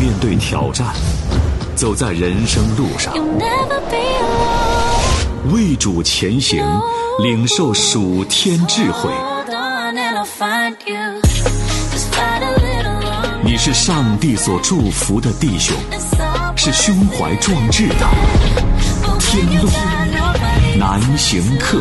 面对挑战，走在人生路上，为主前行，领受属天智慧。你是上帝所祝福的弟兄，是胸怀壮志的天路难行客。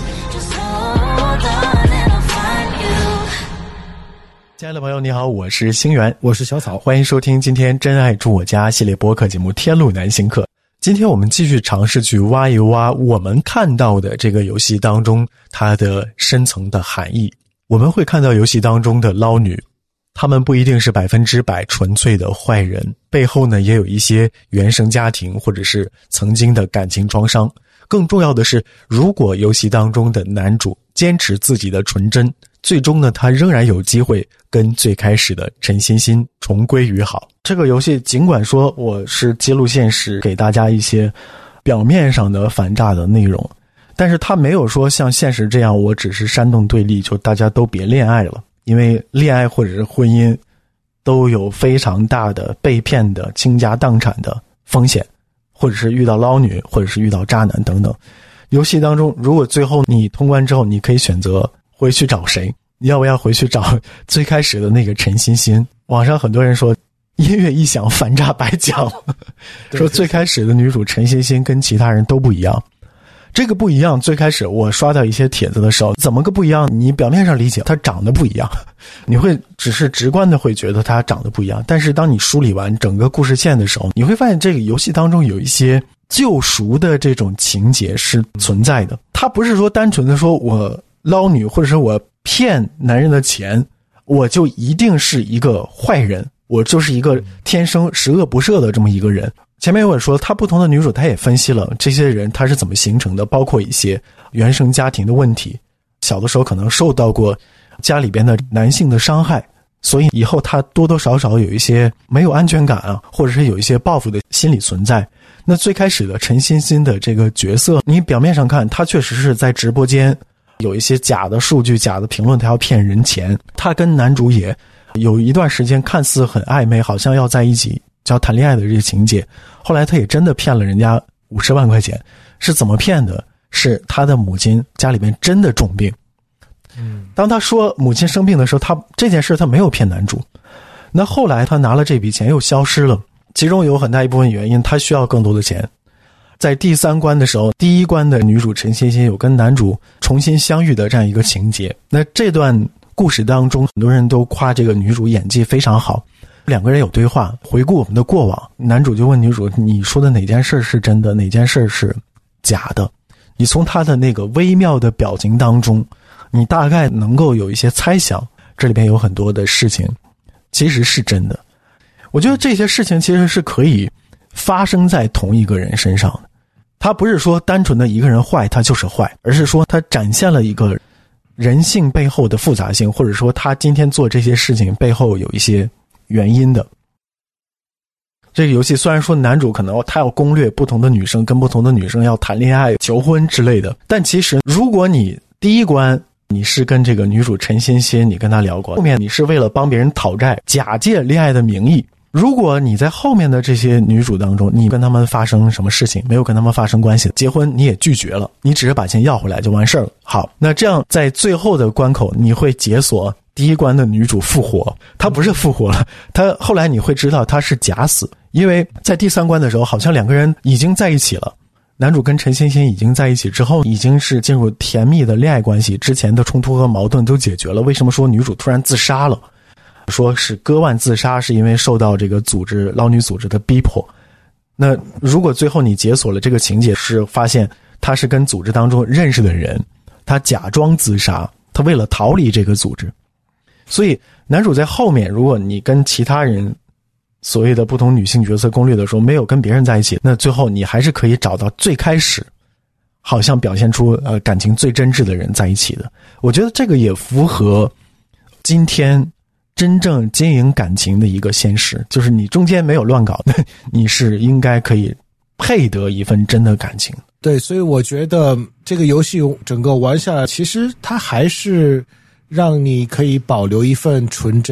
亲爱的朋友你好，我是星源，我是小草，欢迎收听今天真爱住我家系列播客节目天路难行客。今天我们继续尝试去挖一挖我们看到的这个游戏当中它的深层的含义。我们会看到游戏当中的捞女，他们不一定是100%纯粹的坏人，背后呢也有一些原生家庭或者是曾经的感情创伤。更重要的是，如果游戏当中的男主坚持自己的纯真，最终呢他仍然有机会跟最开始的陈欣欣重归于好。这个游戏尽管说我是揭露现实，给大家一些表面上的反诈的内容，但是他没有说像现实这样我只是煽动对立，就大家都别恋爱了。因为恋爱或者是婚姻都有非常大的被骗的倾家荡产的风险，或者是遇到捞女，或者是遇到渣男等等。游戏当中如果最后你通关之后，你可以选择回去找谁，你要不要回去找最开始的那个陈欣欣。网上很多人说音乐一响反诈白讲，说最开始的女主陈欣欣跟其他人都不一样。这个不一样，最开始我刷到一些帖子的时候，怎么个不一样？你表面上理解她长得不一样，你会只是直观的会觉得她长得不一样，但是当你梳理完整个故事线的时候，你会发现这个游戏当中有一些救赎的这种情节是存在的。它不是说单纯的说我捞女或者是我骗男人的钱，我就一定是一个坏人，我就是一个天生十恶不赦的这么一个人。前面我说她不同的女主，她也分析了这些人她是怎么形成的，包括一些原生家庭的问题，小的时候可能受到过家里边的男性的伤害，所以以后她多多少少有一些没有安全感啊，或者是有一些报复的心理存在。那最开始的陈欣欣的这个角色，你表面上看她确实是在直播间有一些假的数据假的评论，她要骗人钱，她跟男主也有一段时间看似很暧昧，好像要在一起叫谈恋爱的这个情节，后来他也真的骗了人家50万块钱。是怎么骗的？是他的母亲家里面真的重病。当他说母亲生病的时候，他这件事他没有骗男主。那后来他拿了这笔钱又消失了，其中有很大一部分原因他需要更多的钱。在第3关的时候，第1关的女主陈欣欣有跟男主重新相遇的这样一个情节。那这段故事当中，很多人都夸这个女主演技非常好。两个人有对话，回顾我们的过往，男主就问女主，你说的哪件事是真的，哪件事是假的？你从他的那个微妙的表情当中，你大概能够有一些猜想，这里边有很多的事情其实是真的。我觉得这些事情其实是可以发生在同一个人身上的，他不是说单纯的一个人坏他就是坏，而是说他展现了一个人性背后的复杂性，或者说他今天做这些事情背后有一些原因的。这个游戏虽然说男主可能他要攻略不同的女生，跟不同的女生要谈恋爱求婚之类的，但其实如果你第1关你是跟这个女主陈欣欣你跟她聊过，后面你是为了帮别人讨债，假借恋爱的名义，如果你在后面的这些女主当中，你跟她们发生什么事情，没有跟她们发生关系，结婚你也拒绝了，你只是把钱要回来就完事儿了。好，那这样在最后的关口你会解锁第1关的女主复活，她不是复活了，她后来你会知道她是假死。因为在第3关的时候，好像两个人已经在一起了，男主跟陈欣欣已经在一起之后，已经是进入甜蜜的恋爱关系，之前的冲突和矛盾都解决了。为什么说女主突然自杀了？说是割腕自杀，是因为受到这个组织捞女组织的逼迫。那如果最后你解锁了这个情节，是发现他是跟组织当中认识的人，他假装自杀，他为了逃离这个组织。所以男主在后面，如果你跟其他人所谓的不同女性角色攻略的时候没有跟别人在一起，那最后你还是可以找到最开始好像表现出感情最真挚的人在一起的。我觉得这个也符合今天真正经营感情的一个现实，就是你中间没有乱搞，你是应该可以配得一份真的感情。 对，所以我觉得这个游戏整个玩下来，其实它还是让你可以保留一份纯真，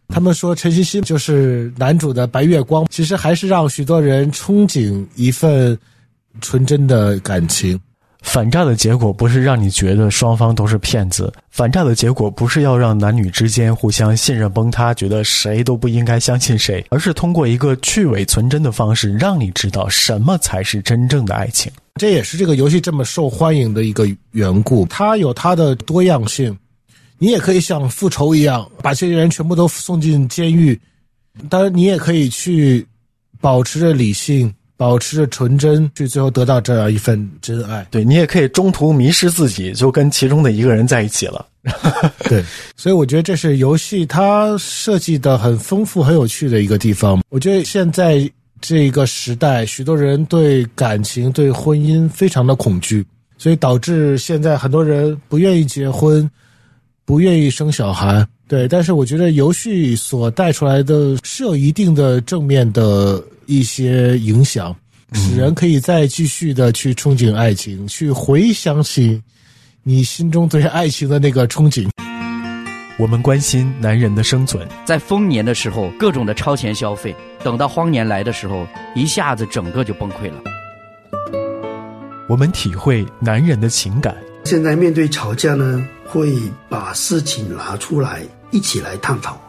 他们说陈茜茜就是男主的白月光，其实还是让许多人憧憬一份纯真的感情。 反诈的结果不是让你觉得双方都是骗子，反诈的结果不是要让男女之间互相信任崩塌，觉得谁都不应该相信谁，而是通过一个去伪存真的方式，让你知道什么才是真正的爱情。 这也是这个游戏这么受欢迎的一个缘故，它有它的多样性。你也可以像复仇一样把这些人全部都送进监狱，当然你也可以去保持着理性，保持着纯真，去最后得到这样一份真爱。 对，你也可以中途迷失自己，就跟其中的一个人在一起了。 对，所以我觉得这是游戏它设计的很丰富很有趣的一个地方。我觉得现在这个时代，许多人对感情对婚姻非常的恐惧，所以导致现在很多人不愿意结婚，不愿意生小孩。对，但是我觉得游戏所带出来的是有一定的正面的一些影响，使人可以再继续的去憧憬爱情，去回想起你心中对爱情的那个憧憬。 我们关心男人的生存， 在丰年的时候各种的超前消费，等到荒年来的时候一下子整个就崩溃了。 我们体会男人的情感。 现在面对吵架呢，会把事情拿出来一起来探讨。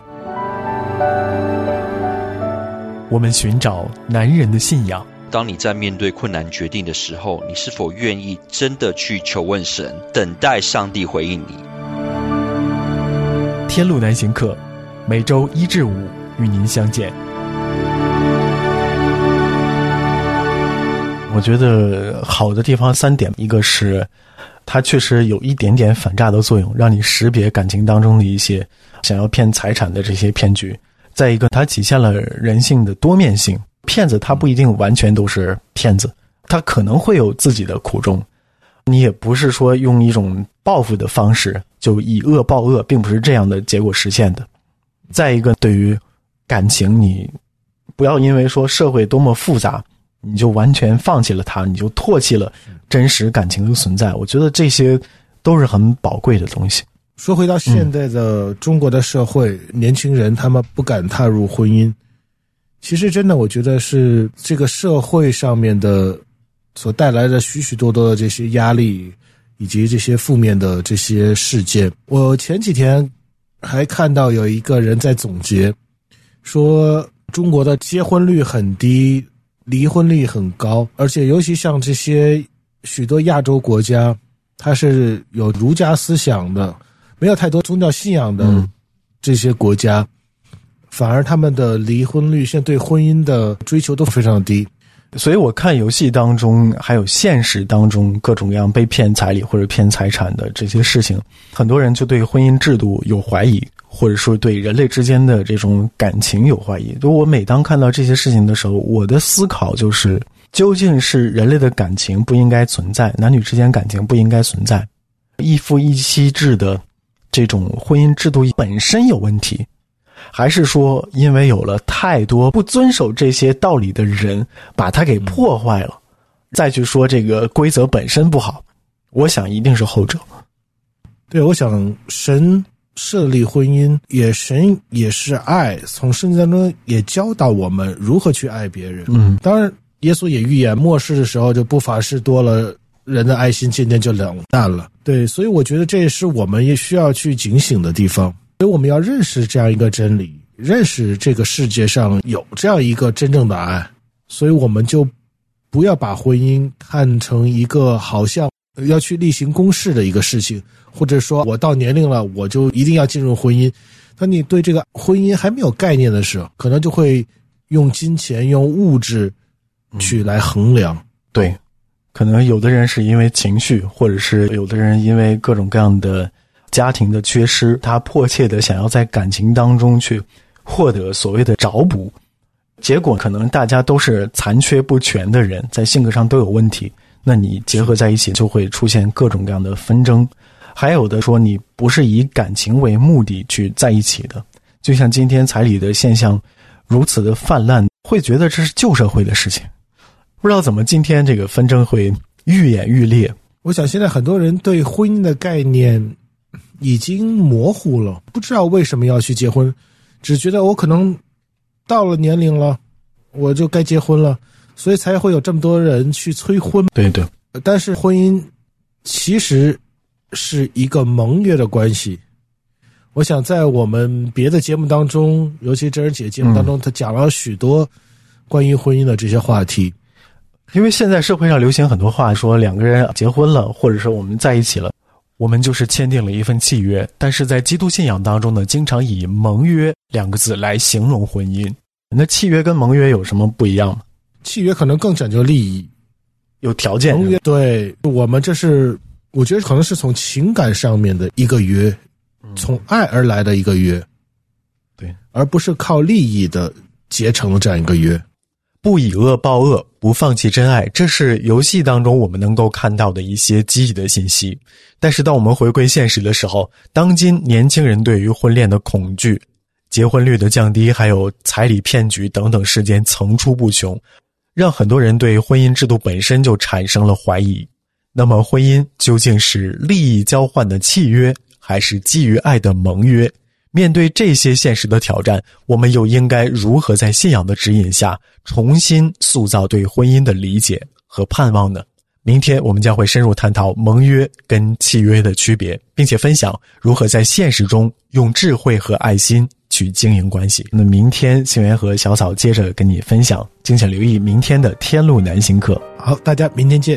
我们寻找男人的信仰。 当你在面对困难决定的时候，你是否愿意真的去求问神，等待上帝回应你？ 天路难行客，每周1至5与您相见。我觉得好的地方3点，一个是它确实有一点点反诈的作用，让你识别感情当中的一些想要骗财产的这些骗局。再一个，它体现了人性的多面性，骗子他不一定完全都是骗子，他可能会有自己的苦衷，你也不是说用一种报复的方式就以恶报恶，并不是这样的结果实现的。再一个，对于感情，你不要因为说社会多么复杂，你就完全放弃了它，你就唾弃了真实感情的存在。我觉得这些都是很宝贵的东西。 说回到现在的中国的社会，年轻人他们不敢踏入婚姻，其实真的我觉得是这个社会上面的所带来的许许多多的这些压力以及这些负面的这些事件。我前几天还看到有一个人在总结说，中国的结婚率很低，离婚率很高，而且尤其像这些许多亚洲国家，它是有儒家思想的，没有太多宗教信仰的这些国家，反而他们的离婚率现在对婚姻的追求都非常低。 所以我看游戏当中还有现实当中各种各样被骗彩礼或者骗财产的这些事情，很多人就对婚姻制度有怀疑，或者说对人类之间的这种感情有怀疑。就我每当看到这些事情的时候，我的思考就是究竟是人类的感情不应该存在，男女之间感情不应该存在，一夫一妻制的这种婚姻制度本身有问题，还是说因为有了太多不遵守这些道理的人把它给破坏了，再去说这个规则本身不好。我想一定是后者。 对，我想神设立婚姻，神也是爱，从圣经当中也教导我们如何去爱别人。当然耶稣也预言末世的时候就不法事多了，人的爱心渐渐就冷淡了。对，所以我觉得这也是我们也需要去警醒的地方。所以我们要认识这样一个真理，认识这个世界上有这样一个真正的爱，所以我们就不要把婚姻看成一个好像要去例行公事的一个事情，或者说我到年龄了我就一定要进入婚姻。当你对这个婚姻还没有概念的时候，可能就会用金钱用物质去来衡量。 对，可能有的人是因为情绪，或者是有的人因为各种各样的家庭的缺失，他迫切的想要在感情当中去获得所谓的找补，结果可能大家都是残缺不全的人，在性格上都有问题，那你结合在一起就会出现各种各样的纷争。还有的说你不是以感情为目的去在一起的，就像今天彩礼的现象如此的泛滥，会觉得这是旧社会的事情。不知道怎么今天这个纷争会愈演愈烈。 我想现在很多人对婚姻的概念已经模糊了，不知道为什么要去结婚。 只觉得我可能到了年龄了，我就该结婚了，所以才会有这么多人去催婚。 对对， 但是婚姻其实是一个盟约的关系。我想在我们别的节目当中，尤其真人姐节目当中，他讲了许多关于婚姻的这些话题。 因为现在社会上流行很多话，说两个人结婚了，或者说我们在一起了，我们就是签订了一份契约。但是在基督信仰当中呢，经常以盟约两个字来形容婚姻。那契约跟盟约有什么不一样吗？ 契约可能更讲究利益， 有条件。 盟约对我们这是我觉得可能是从情感上面的一个约，从爱而来的一个约， 对， 而不是靠利益的结成的这样一个约。 不以恶报恶，不放弃真爱，这是游戏当中我们能够看到的一些积极的信息。但是当我们回归现实的时候，当今年轻人对于婚恋的恐惧、结婚率的降低，还有彩礼骗局等等事件层出不穷，让很多人对婚姻制度本身就产生了怀疑。那么婚姻究竟是利益交换的契约，还是基于爱的盟约？面对这些现实的挑战，我们又应该如何在信仰的指引下重新塑造对婚姻的理解和盼望呢？明天我们将会深入探讨盟约跟契约的区别，并且分享如何在现实中用智慧和爱心去经营关系。那明天星源和小草接着跟你分享，敬请留意明天的天路难行课。 好，大家明天见。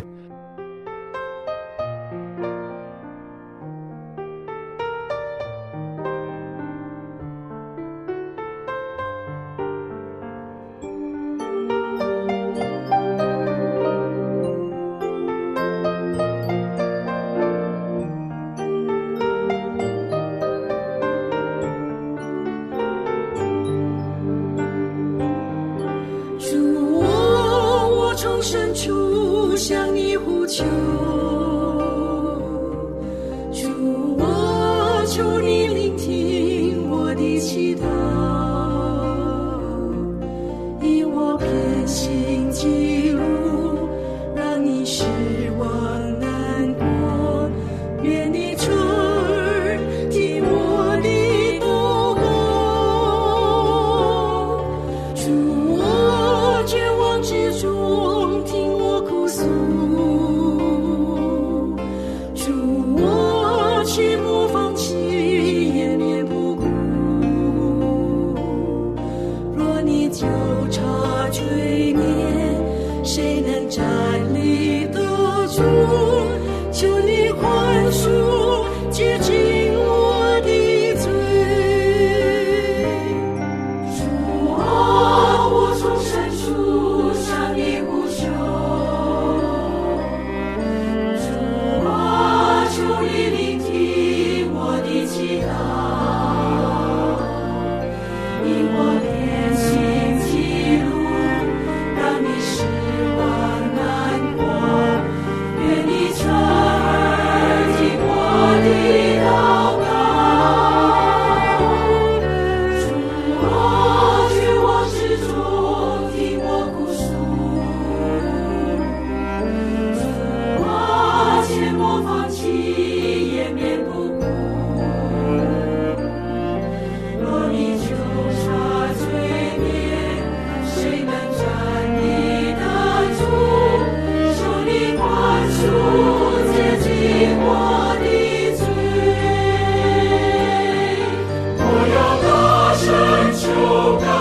我要大声求告。